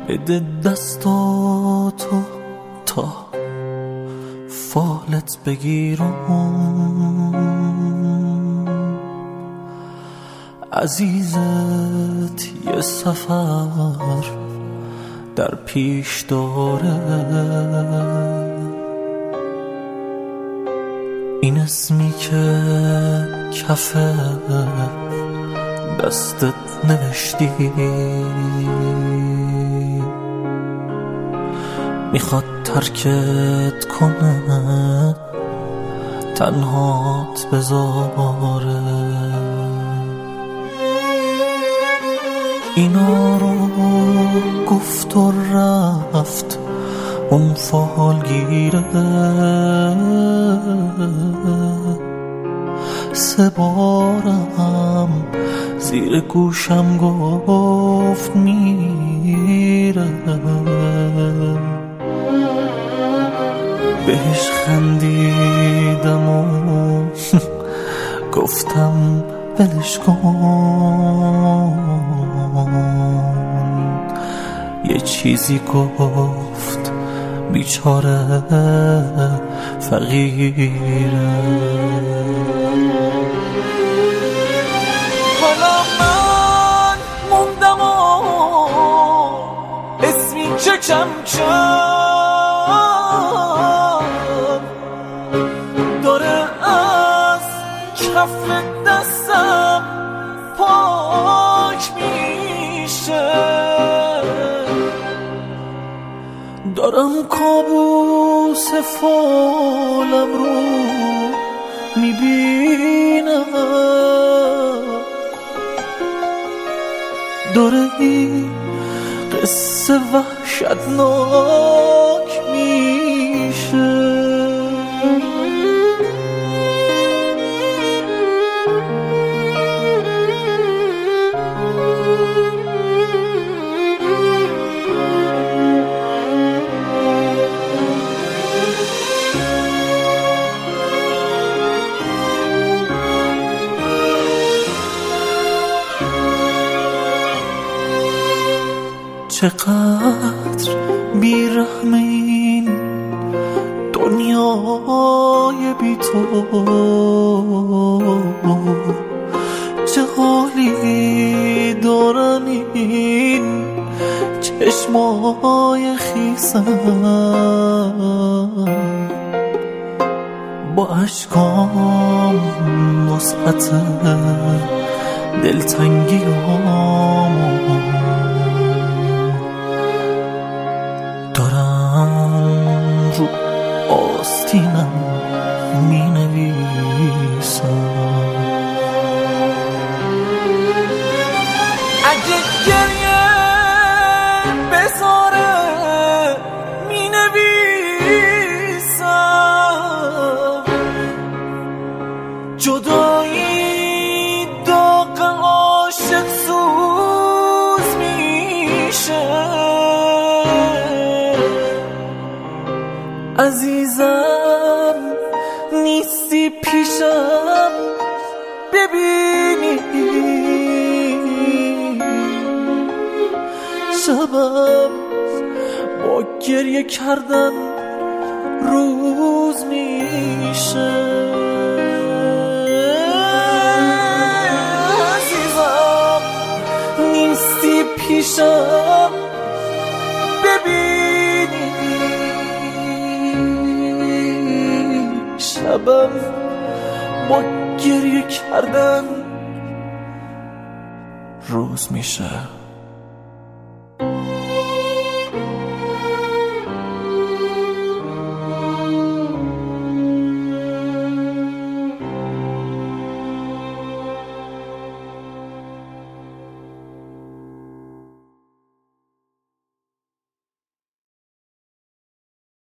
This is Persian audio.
بده دستاتو تا فالت بگیرم، عزیزت یه سفر در پیش داره، این اسمی که کف دستت نوشتی میخواد ترکت کنه، تنهات بذاره. اینا رو گفت و رفت اون فالگیره، 3 بارم زیر گوشم گفت میره، بهش خندیدم و گفتم ولش کن، یه چیزی گفت بیچاره فقیره. حالا من موندم و اسمی که کم داره از کف دستم پاک میشه، دارم کابوس فالم رو میبینم، داره این قصه وحشتناک میشه. چقدر بیرحم این دنیای بی تو، چه حالی دارن این چشمای خیسم، با اشکام وسعت دلتنگیام دارم رو آستینم می نویسم. اگه گریه بذاره می نویسم، جدایی داغ عاشق سوز میشه. عزیزم نیستی پیشم ببینی، شبم با گریه کردن روز میشه. عزیزم نیستی پیشم ببینی، شبم با گریه کردن روز میشه.